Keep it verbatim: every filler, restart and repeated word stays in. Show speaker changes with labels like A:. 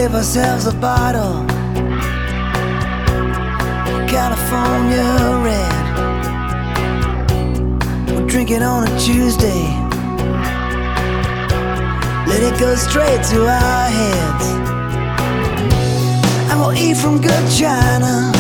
A: give ourselves a bottle, California red. We'll drink it on a Tuesday, let it go straight to our heads. And we'll eat from good china,